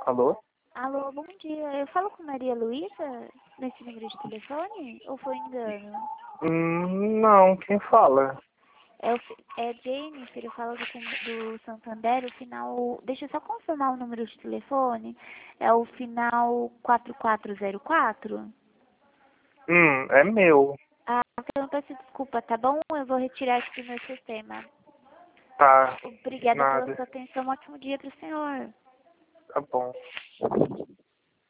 Alô? Alô, bom dia. Eu falo com Maria Luísa nesse número de telefone? Ou foi engano? Não, quem fala? É Jennifer, eu falo do Santander, o final... Deixa eu só confirmar o número de telefone. É o final 4404? É meu. Ah, então peço desculpa, tá bom? Eu vou retirar aqui do meu sistema. Tá, Obrigada pela nada. sua atenção. Um ótimo dia pro senhor. Tá bom.